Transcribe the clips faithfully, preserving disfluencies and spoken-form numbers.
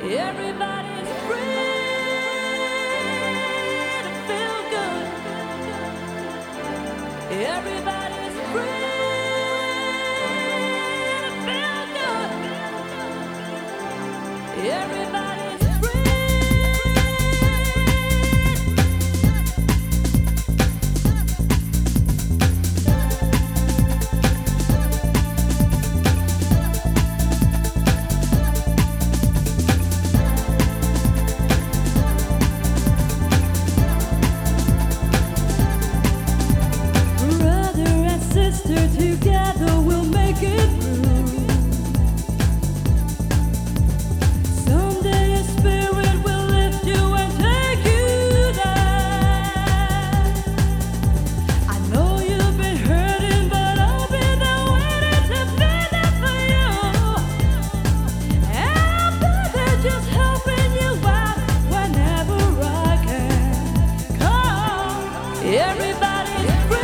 Everybody's free to feel good. Everybody's free to feel good. Everybody's free. Together we'll make it through. Someday a spirit will lift you and take you there. I know you've been hurting, but I'll be there waiting to be there for you. And I'll be there just helping you out whenever I can. Come, everybody's free.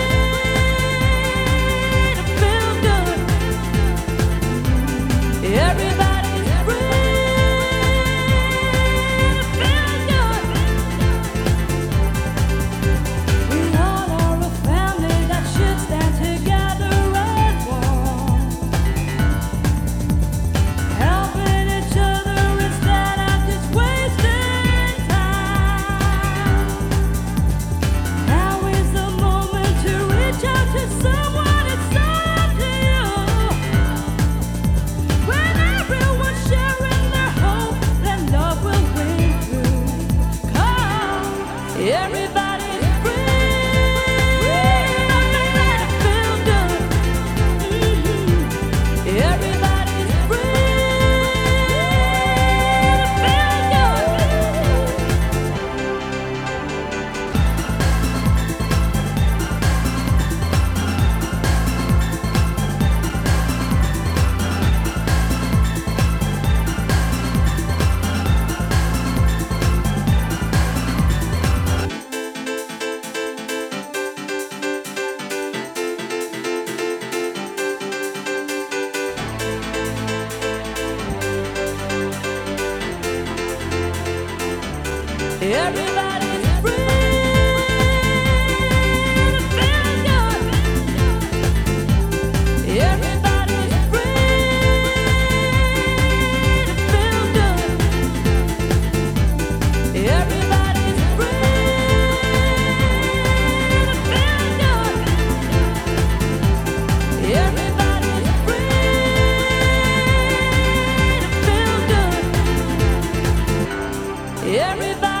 Everybody's free to feel good. We all are a family that should stand together and warm, helping each other instead of just wasting time. Now is the moment to reach out to someone. It's up to you. When everyone's sharing their hope, then love will win through. Come, everybody's free to feel good. Mm-hmm. Everybody's free to Everybody's free to feel good. Everybody's free to feel good. Everybody's free to feel good. Everybody's free to feel good. Everybody